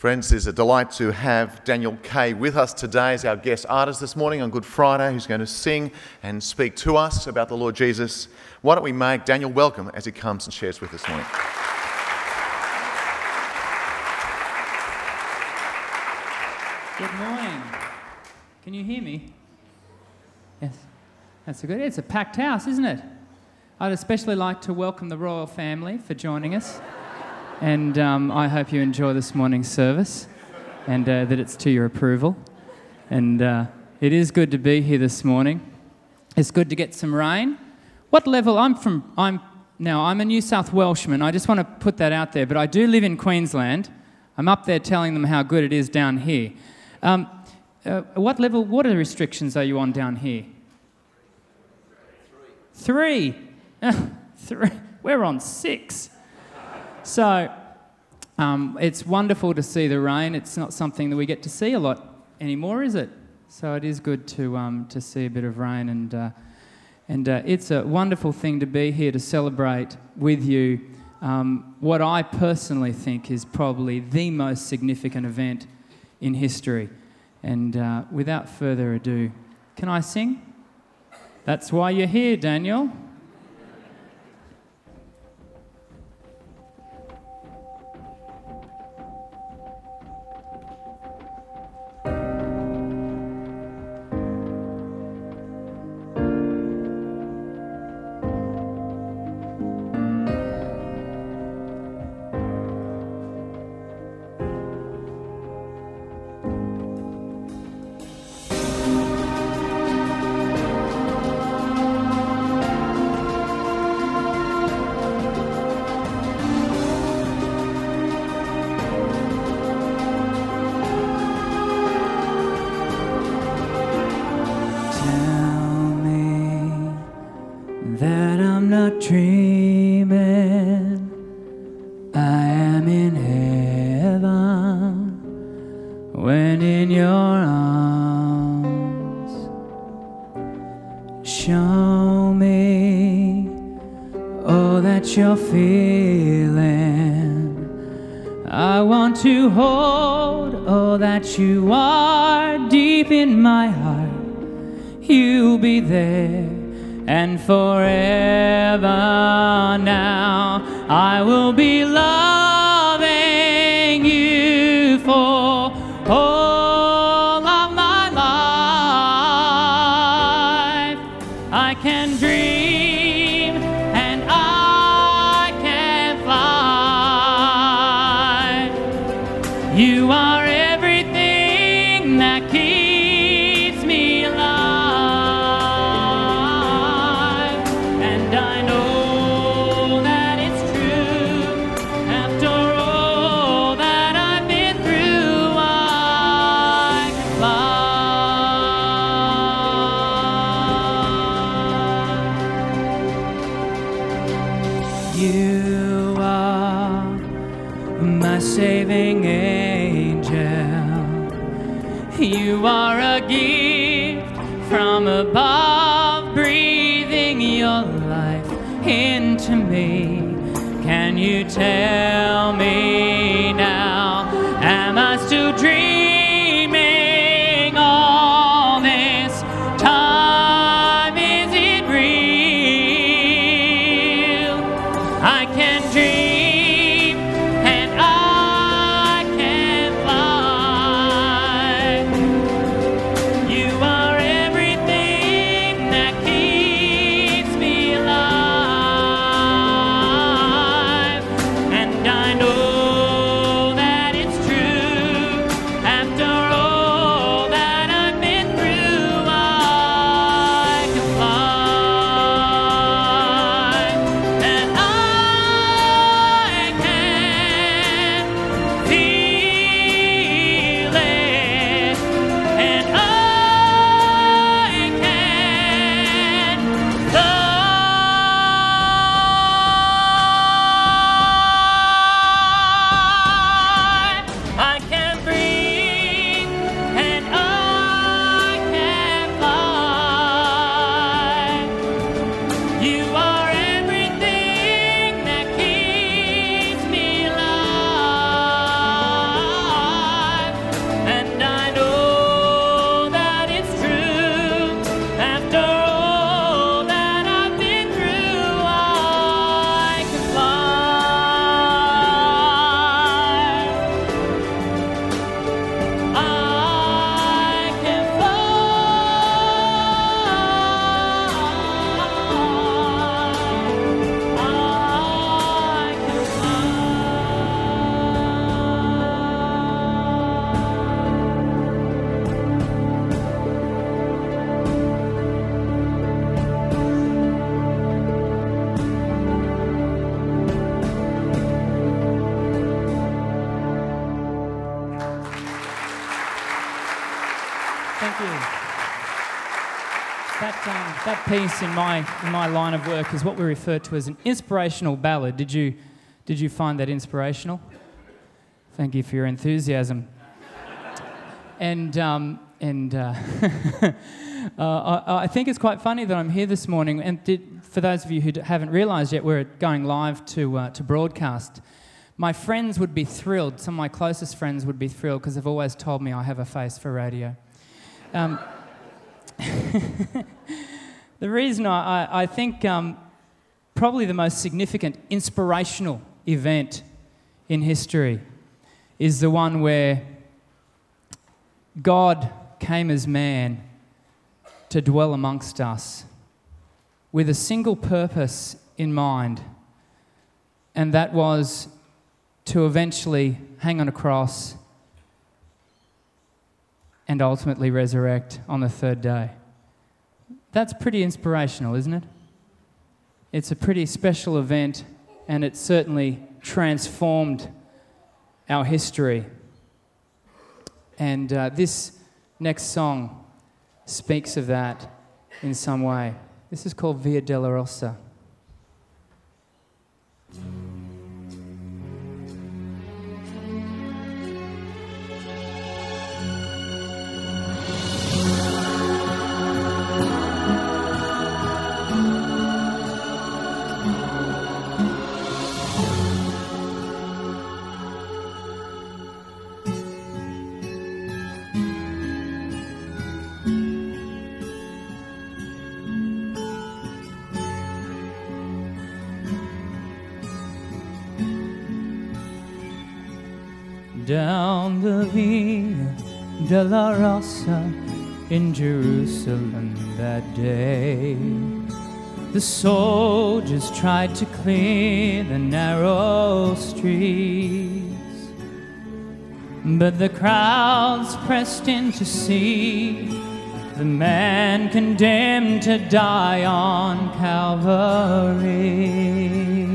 Friends, it's a delight to have Daniel Kay with us today as our guest artist this morning on Good Friday, who's going to sing and speak to us about the Lord Jesus. Why don't we make Daniel welcome as he comes and shares with us this morning. Good morning. Can you hear me? Yes. That's good. It's a packed house, isn't it? I'd especially like to welcome the royal family for joining us. And I hope you enjoy this morning's service and that it's to your approval. And it is good to be here this morning. It's good to get some rain. What level? I'm a New South Welshman. I just want to put that out there. But I do live in Queensland. I'm up there telling them how good it is down here. What level water restrictions are you on down here? Three. Three. We're on 6. So it's wonderful to see the rain. It's not something that we get to see a lot anymore, is it? So it is good to see a bit of rain, and it's a wonderful thing to be here to celebrate with you what I personally think is probably the most significant event in history. And without further ado, can I sing? That's why you're here, Daniel. Dreaming, I am in heaven when in your arms. Show me all that you're feeling. I want to hold all that you are deep in my heart. You'll be there. And forever now, I will be loving you for all of my life. I can dream and I can fly. You are everything that keeps me alive. You are my saving angel. You are a gift from above, breathing your life into me. Can you tell me now, am I still dreaming all this time? Is it real? I can dream and I can fly. You are everything that keeps me alive, and I know Thank you. That piece in my line of work is what we refer to as an inspirational ballad. Did you find that inspirational? Thank you for your enthusiasm. And I think it's quite funny that I'm here this morning. And for those of you who haven't realised yet, we're going live to broadcast. My friends would be thrilled. Some of my closest friends would be thrilled because they've always told me I have a face for radio. The reason I think probably the most significant inspirational event in history is the one where God came as man to dwell amongst us with a single purpose in mind, and that was to eventually hang on a cross and ultimately resurrect on the third day. That's pretty inspirational, isn't it? It's a pretty special event, and it certainly transformed our history. And this next song speaks of that in some way. This is called Via Dolorosa. Down the Via Dolorosa in Jerusalem that day, the soldiers tried to clear the narrow streets, but the crowds pressed in to see the man condemned to die on Calvary.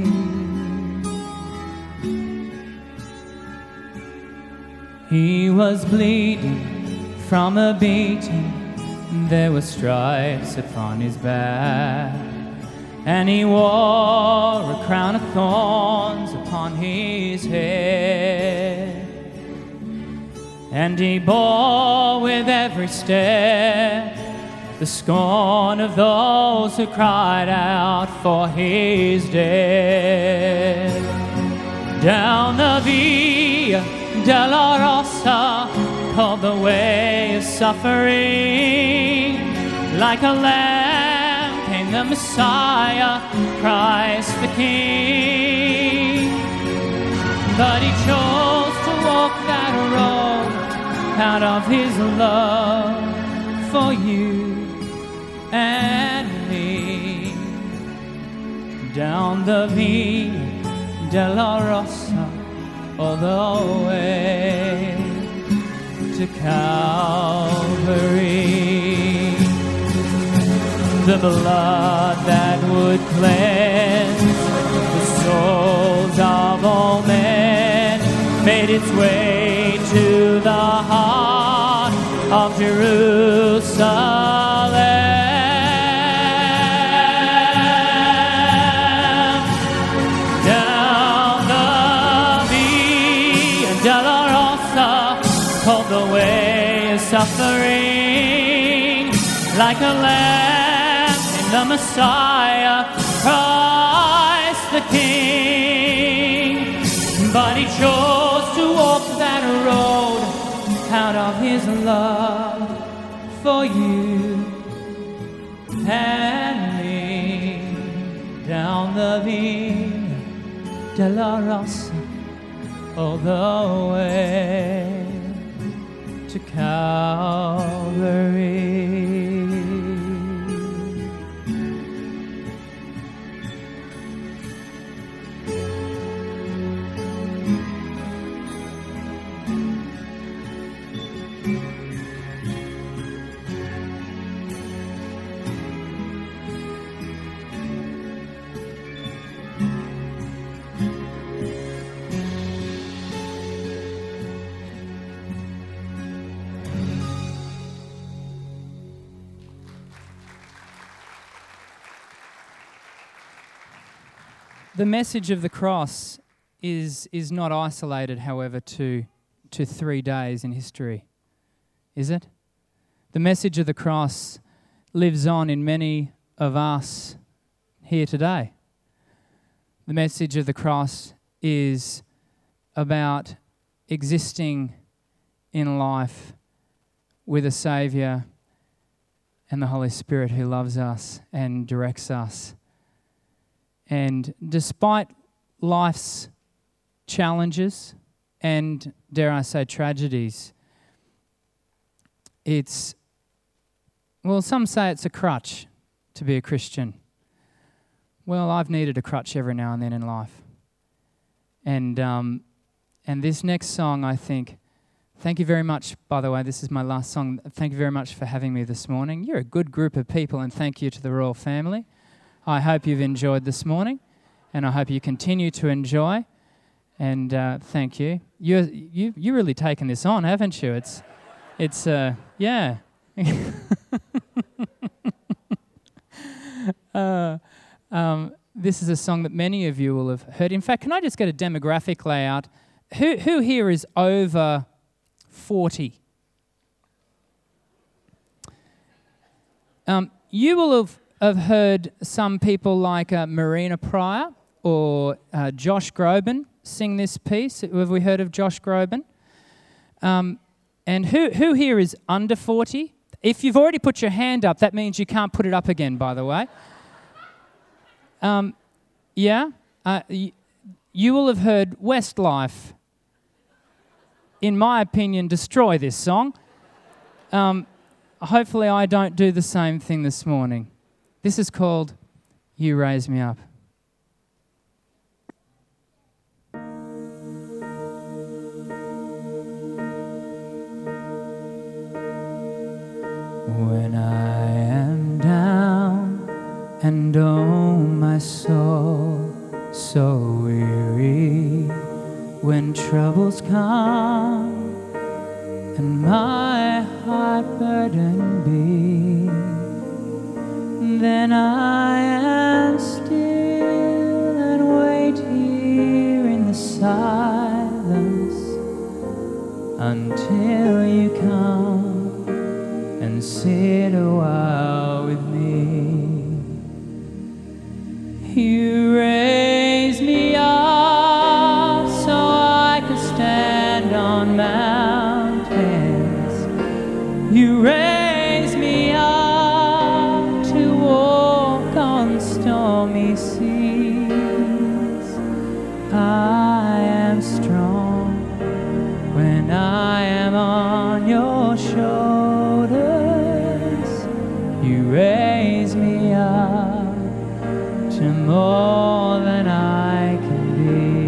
He was bleeding from a beating, there were stripes upon his back, and he wore a crown of thorns upon his head. And he bore with every step the scorn of those who cried out for his death. Down the Via Dolorosa, called the way of suffering, like a lamb came the Messiah, Christ the King. But he chose to walk that road out of his love for you and me. Down the Via Dolorosa, all the way to Calvary. The blood that would cleanse the souls of all men made its way to the heart of Jerusalem. Called the way of suffering, like a lamb in the Messiah, Christ the King. But he chose to walk that road out of his love for you and me. Down the Via Dolorosa, all the way to Calvary. The message of the cross is not isolated, however, to 3 days in history, is it? The message of the cross lives on in many of us here today. The message of the cross is about existing in life with a Saviour and the Holy Spirit who loves us and directs us. And despite life's challenges and, dare I say, tragedies, some say it's a crutch to be a Christian. Well, I've needed a crutch every now and then in life. And this next song, I think, thank you very much, by the way, this is my last song. Thank you very much for having me this morning. You're a good group of people, and thank you to the Royal family. I hope you've enjoyed this morning, and I hope you continue to enjoy. And thank you. You really taken this on, haven't you? It's yeah. This is a song that many of you will have heard. In fact, can I just get a demographic layout? Who here is over 40? You will have heard some people like Marina Pryor or Josh Groban sing this piece. Have we heard of Josh Groban? And who here is under 40? If you've already put your hand up, that means you can't put it up again, by the way. You will have heard Westlife, in my opinion, destroy this song. Hopefully I don't do the same thing this morning. This is called You Raise Me Up. When I am down and oh my soul so weary, when troubles come and my heart burdened be, then I am still and wait here in the silence until you come and sit a while with me. You raise me up so I can stand on mountains. You raise me up to walk on stormy seas. I am strong when I am on your shoulders. You raise me up to more than I can be.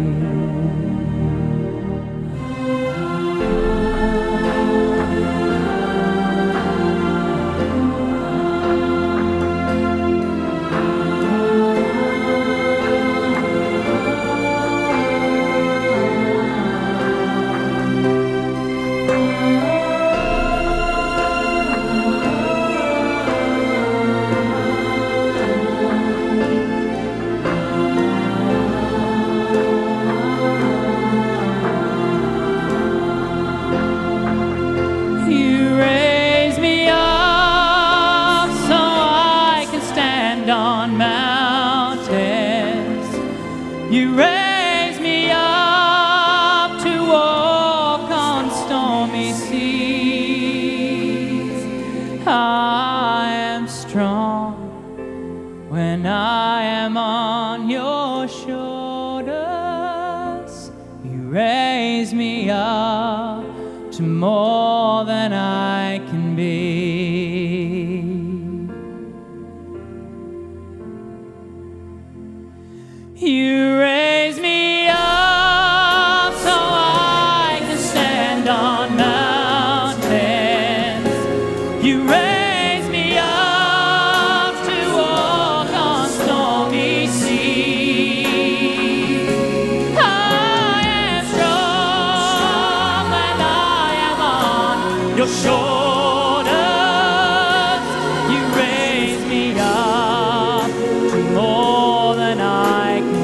You raise me up to walk on stormy seas. I am strong when I am on your shoulders. You raise me up to more than I can be. You raise me up so I can stand on mountains. You raise me up to walk on stormy seas. I am strong when I am on your shoulders. You raise me up to more than I can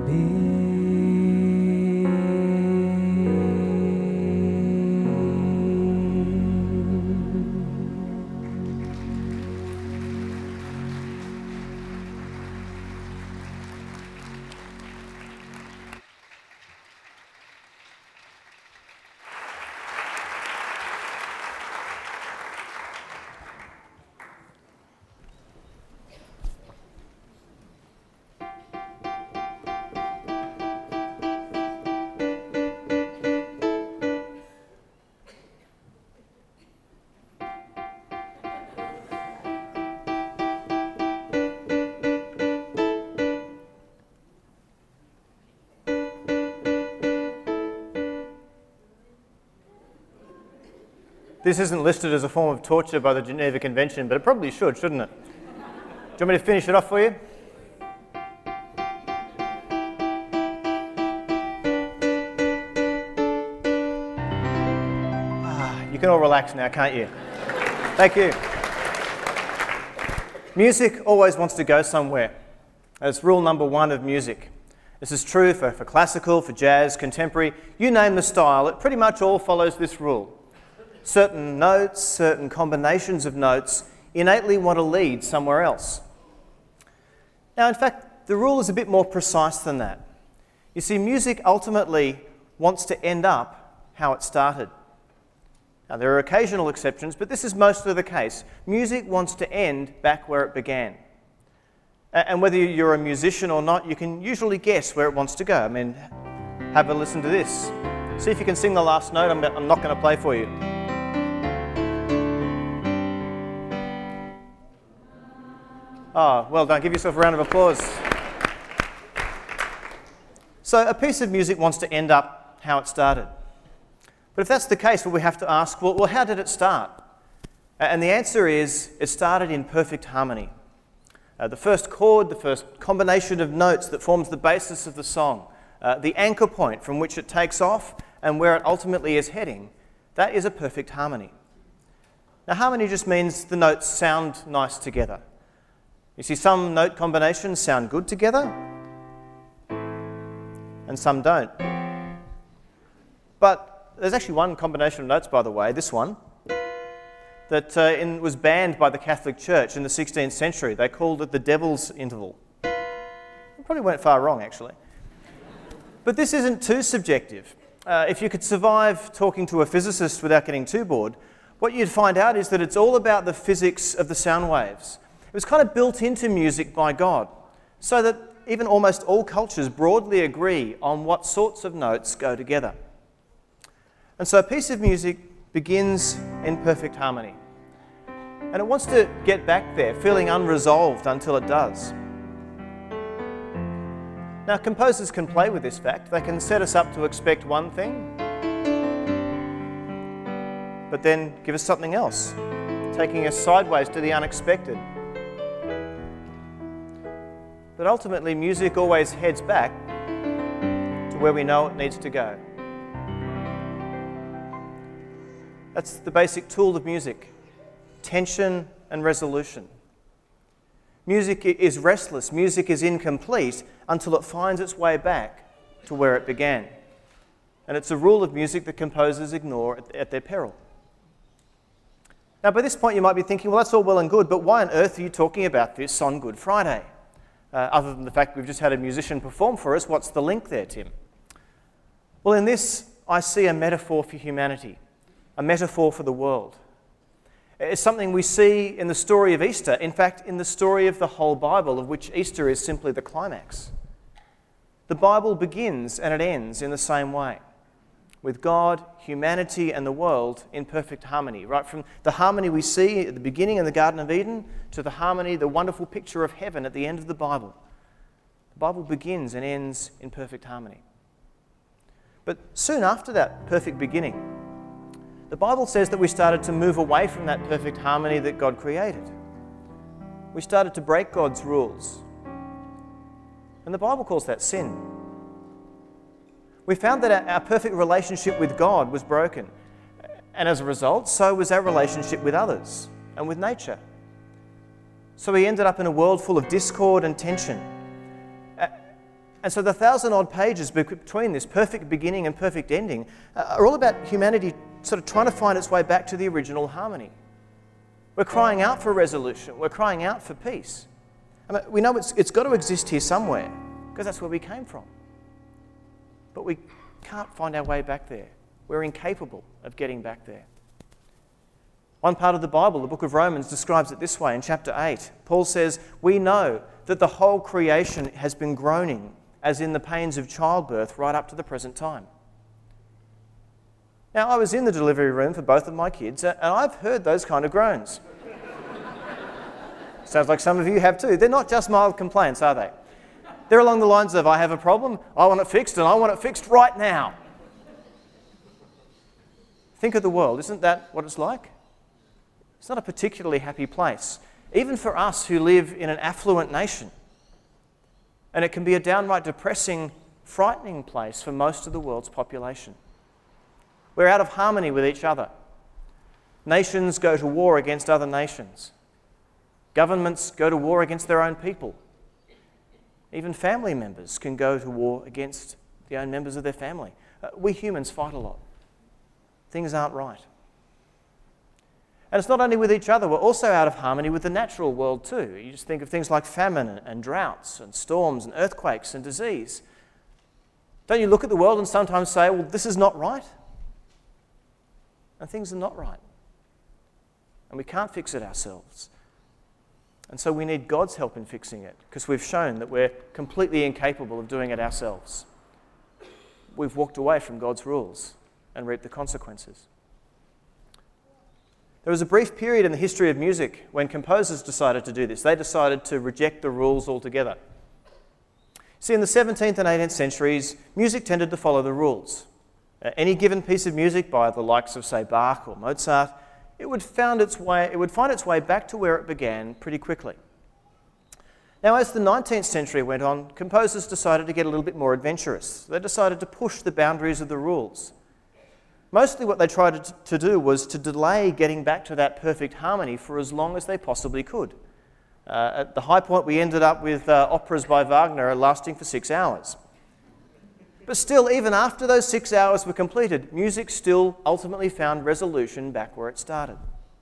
This isn't listed as a form of torture by the Geneva Convention, but it probably should, shouldn't it? Do you want me to finish it off for you? You can all relax now, can't you? Thank you. Music always wants to go somewhere. That's rule number one of music. This is true for classical, for jazz, contemporary, you name the style, it pretty much all follows this rule. Certain notes, certain combinations of notes innately want to lead somewhere else. Now, in fact, the rule is a bit more precise than that. You see, music ultimately wants to end up how it started. Now, there are occasional exceptions, but this is mostly the case. Music wants to end back where it began. And whether you're a musician or not, you can usually guess where it wants to go. I mean, have a listen to this. See if you can sing the last note. I'm not going to play for you. Oh, well done. Give yourself a round of applause. So a piece of music wants to end up how it started. But if that's the case, well, we have to ask, well, how did it start? And the answer is, it started in perfect harmony. The first chord, the first combination of notes that forms the basis of the song, the anchor point from which it takes off and where it ultimately is heading, that is a perfect harmony. Now, harmony just means the notes sound nice together. You see, some note combinations sound good together, and some don't. But there's actually one combination of notes, by the way, this one, that was banned by the Catholic Church in the 16th century. They called it the devil's interval. It probably went far wrong, actually. But this isn't too subjective. If you could survive talking to a physicist without getting too bored, what you'd find out is that it's all about the physics of the sound waves. It was kind of built into music by God, so that even almost all cultures broadly agree on what sorts of notes go together. And so a piece of music begins in perfect harmony. And it wants to get back there, feeling unresolved until it does. Now, composers can play with this fact. They can set us up to expect one thing, but then give us something else, taking us sideways to the unexpected. But ultimately, music always heads back to where we know it needs to go. That's the basic tool of music: tension and resolution. Music is restless, music is incomplete until it finds its way back to where it began. And it's a rule of music that composers ignore at their peril. Now, by this point you might be thinking, well, that's all well and good, but why on earth are you talking about this on Good Friday? Other than the fact we've just had a musician perform for us, what's the link there, Tim? Well, in this, I see a metaphor for humanity, a metaphor for the world. It's something we see in the story of Easter, in fact, in the story of the whole Bible, of which Easter is simply the climax. The Bible begins and it ends in the same way, with God, humanity, and the world in perfect harmony, right from the harmony we see at the beginning in the Garden of Eden to the harmony, the wonderful picture of heaven at the end of the Bible. The Bible begins and ends in perfect harmony. But soon after that perfect beginning, the Bible says that we started to move away from that perfect harmony that God created. We started to break God's rules. And the Bible calls that sin. We found that our perfect relationship with God was broken. And as a result, so was our relationship with others and with nature. So we ended up in a world full of discord and tension. And so the 1,000-odd pages between this perfect beginning and perfect ending are all about humanity sort of trying to find its way back to the original harmony. We're crying out for resolution. We're crying out for peace. I mean, we know it's got to exist here somewhere because that's where we came from. But we can't find our way back there. We're incapable of getting back there. One part of the Bible, the book of Romans, describes it this way. In chapter 8, Paul says, "We know that the whole creation has been groaning as in the pains of childbirth right up to the present time." Now, I was in the delivery room for both of my kids, and I've heard those kind of groans. Sounds like some of you have too. They're not just mild complaints, are they? They're along the lines of, I have a problem, I want it fixed, and I want it fixed right now. Think of the world. Isn't that what it's like? It's not a particularly happy place, even for us who live in an affluent nation. And it can be a downright depressing, frightening place for most of the world's population. We're out of harmony with each other. Nations go to war against other nations. Governments go to war against their own people. Even family members can go to war against the own members of their family. We humans fight a lot. Things aren't right. And it's not only with each other, we're also out of harmony with the natural world too. You just think of things like famine and droughts and storms and earthquakes and disease. Don't you look at the world and sometimes say, well, this is not right? And things are not right. And we can't fix it ourselves. And so we need God's help in fixing it, because we've shown that we're completely incapable of doing it ourselves. We've walked away from God's rules and reaped the consequences. There was a brief period in the history of music when composers decided to do this. They decided to reject the rules altogether. See, in the 17th and 18th centuries, music tended to follow the rules. Any given piece of music by the likes of, say, Bach or Mozart, it would find its way back to where it began pretty quickly. Now, as the 19th century went on, composers decided to get a little bit more adventurous. They decided to push the boundaries of the rules. Mostly what they tried to do was to delay getting back to that perfect harmony for as long as they possibly could. At the high point, we ended up with operas by Wagner lasting for 6 hours. But still, even after those 6 hours were completed, music still ultimately found resolution back where it started.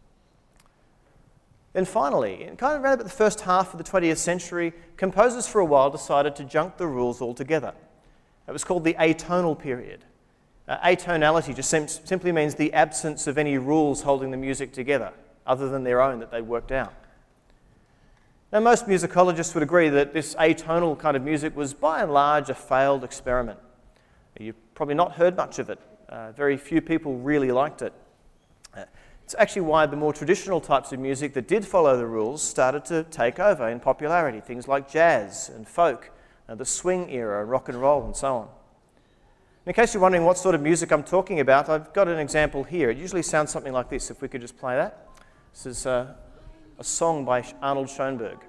Then finally, in kind of around about the first half of the 20th century, composers for a while decided to junk the rules altogether. It was called the atonal period. Atonality just simply means the absence of any rules holding the music together, other than their own that they worked out. Now, most musicologists would agree that this atonal kind of music was by and large a failed experiment. You've probably not heard much of it. Very few people really liked it. It's actually why the more traditional types of music that did follow the rules started to take over in popularity. Things like jazz and folk, the swing era, rock and roll, and so on. In case you're wondering what sort of music I'm talking about, I've got an example here. It usually sounds something like this, if we could just play that. This is a song by Arnold Schoenberg.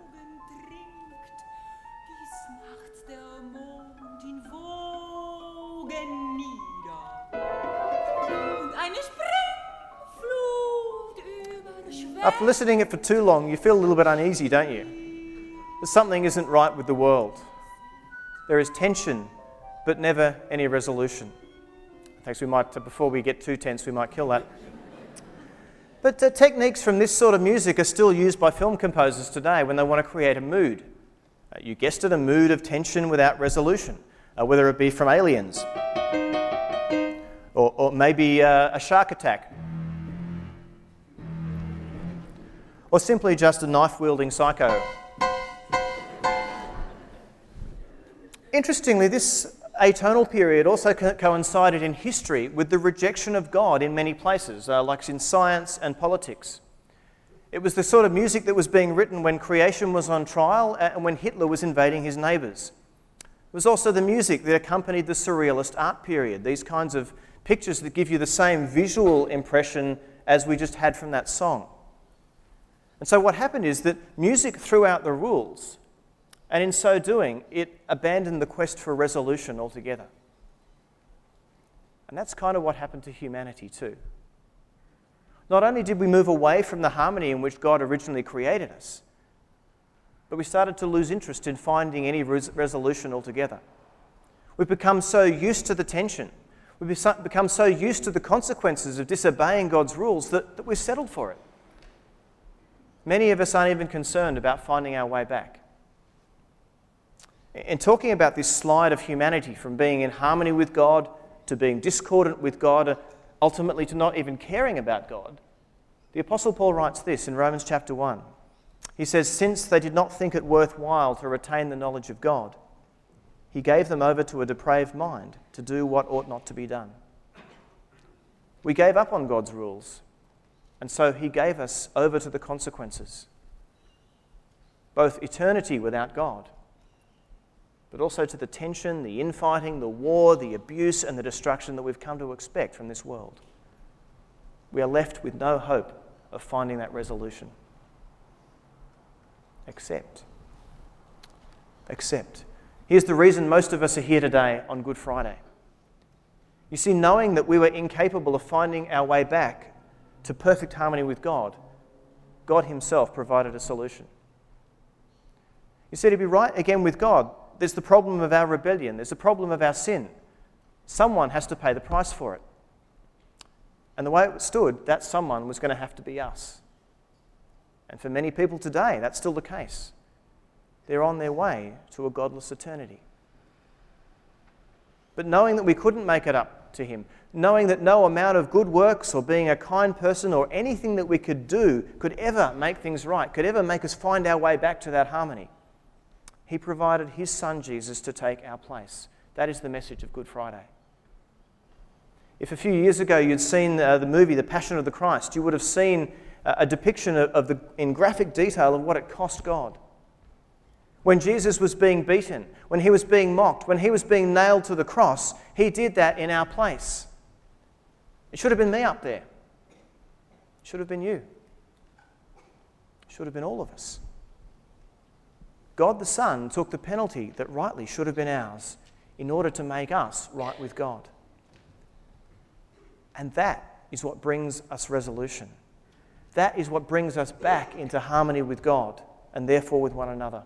After listening to it for too long, you feel a little bit uneasy, don't you? That something isn't right with the world. There is tension, but never any resolution. Thanks, before we get too tense, we might kill that. But techniques from this sort of music are still used by film composers today when they want to create a mood. You guessed it, a mood of tension without resolution, whether it be from aliens, or maybe a shark attack, or simply just a knife-wielding psycho. Interestingly, this atonal period also coincided in history with the rejection of God in many places, like in science and politics. It was the sort of music that was being written when creation was on trial and when Hitler was invading his neighbours. It was also the music that accompanied the surrealist art period, these kinds of pictures that give you the same visual impression as we just had from that song. And so what happened is that music threw out the rules, and in so doing, it abandoned the quest for resolution altogether. And that's kind of what happened to humanity too. Not only did we move away from the harmony in which God originally created us, but we started to lose interest in finding any resolution altogether. We've become so used to the tension. We've become so used to the consequences of disobeying God's rules that we've settled for it. Many of us aren't even concerned about finding our way back. In talking about this slide of humanity from being in harmony with God to being discordant with God, ultimately to not even caring about God, the Apostle Paul writes this in Romans chapter 1. He says, "Since they did not think it worthwhile to retain the knowledge of God, he gave them over to a depraved mind to do what ought not to be done." We gave up on God's rules, and so he gave us over to the consequences. Both eternity without God, but also to the tension, the infighting, the war, the abuse, and the destruction that we've come to expect from this world. We are left with no hope of finding that resolution. Accept. Here's the reason most of us are here today on Good Friday. You see, knowing that we were incapable of finding our way back to perfect harmony with God, God himself provided a solution. You see, to be right again with God, there's the problem of our rebellion. There's the problem of our sin. Someone has to pay the price for it. And the way it stood, that someone was going to have to be us. And for many people today, that's still the case. They're on their way to a godless eternity. But knowing that we couldn't make it up to him, knowing that no amount of good works or being a kind person or anything that we could do could ever make things right, could ever make us find our way back to that harmony, he provided his son Jesus to take our place. That is the message of Good Friday. If a few years ago you'd seen the movie The Passion of the Christ, you would have seen a depiction in graphic detail of what it cost God. When Jesus was being beaten, when he was being mocked, when he was being nailed to the cross, he did that in our place. It should have been me up there. It should have been you. It should have been all of us. God the Son took the penalty that rightly should have been ours in order to make us right with God. And that is what brings us resolution. That is what brings us back into harmony with God and therefore with one another.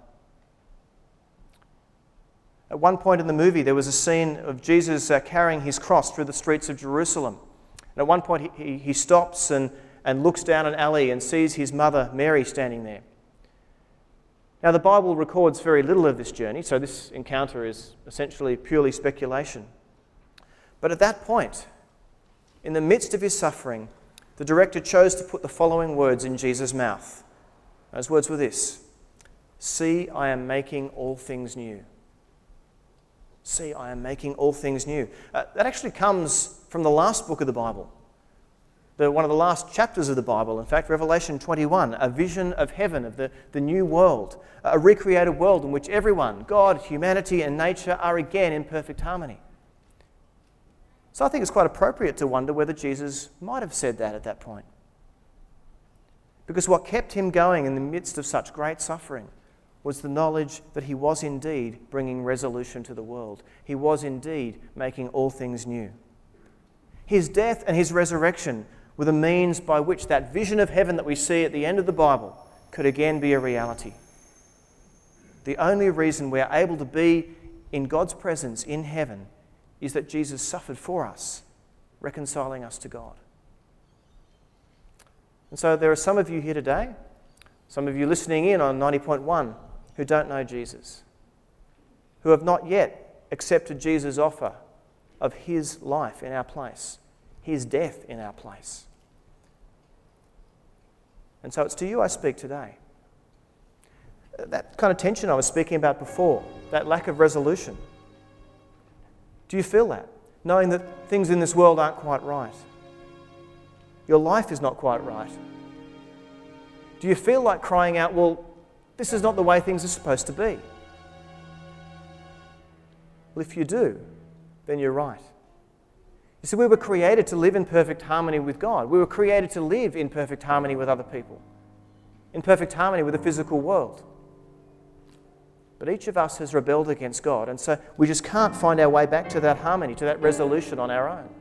At one point in the movie, there was a scene of Jesus carrying his cross through the streets of Jerusalem. And at one point, he stops and looks down an alley and sees his mother, Mary, standing there. Now, the Bible records very little of this journey, so this encounter is essentially purely speculation. But at that point, in the midst of his suffering, the director chose to put the following words in Jesus' mouth. Those words were this: "See, I am making all things new." See, I am making all things new. That actually comes from the last book of the Bible. One of the last chapters of the Bible, in fact, Revelation 21, a vision of heaven, of the new world, a recreated world in which everyone, God, humanity and nature are again in perfect harmony. So I think it's quite appropriate to wonder whether Jesus might have said that at that point. Because what kept him going in the midst of such great suffering was the knowledge that he was indeed bringing resolution to the world. He was indeed making all things new. His death and his resurrection were the means by which that vision of heaven that we see at the end of the Bible could again be a reality. The only reason we are able to be in God's presence in heaven is that Jesus suffered for us, reconciling us to God. And so there are some of you here today, some of you listening in on 90.1, who don't know Jesus, who have not yet accepted Jesus' offer of his life in our place, his death in our place. And so it's to you I speak today. That kind of tension I was speaking about before, that lack of resolution. Do you feel that? Knowing that things in this world aren't quite right. Your life is not quite right. Do you feel like crying out, well, this is not the way things are supposed to be? Well, if you do, then you're right. You see, we were created to live in perfect harmony with God. We were created to live in perfect harmony with other people, in perfect harmony with the physical world. But each of us has rebelled against God, and so we just can't find our way back to that harmony, to that resolution on our own.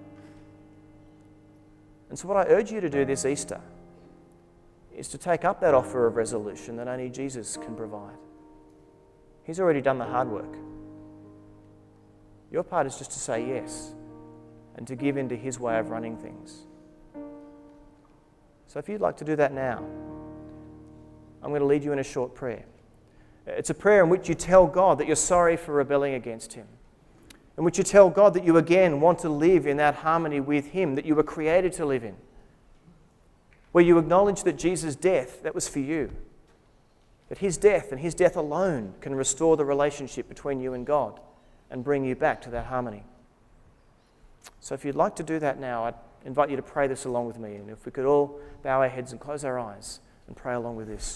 And so what I urge you to do this Easter is to take up that offer of resolution that only Jesus can provide. He's already done the hard work. Your part is just to say yes and to give in to His way of running things. So if you'd like to do that now, I'm going to lead you in a short prayer. It's a prayer in which you tell God that you're sorry for rebelling against Him, in which you tell God that you again want to live in that harmony with Him that you were created to live in, where you acknowledge that Jesus' death, that was for you, that His death and His death alone can restore the relationship between you and God and bring you back to that harmony. So if you'd like to do that now, I'd invite you to pray this along with me. And if we could all bow our heads and close our eyes and pray along with this.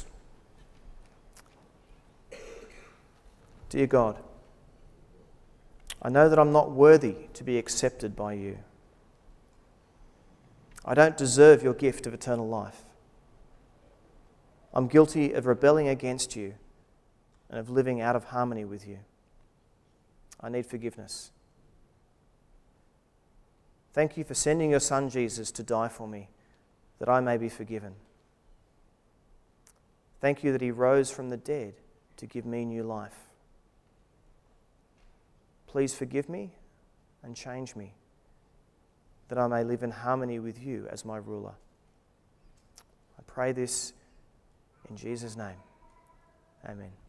Dear God, I know that I'm not worthy to be accepted by you. I don't deserve your gift of eternal life. I'm guilty of rebelling against you and of living out of harmony with you. I need forgiveness. Thank you for sending your Son Jesus to die for me, that I may be forgiven. Thank you that He rose from the dead to give me new life. Please forgive me and change me, that I may live in harmony with you as my ruler. I pray this in Jesus' name. Amen.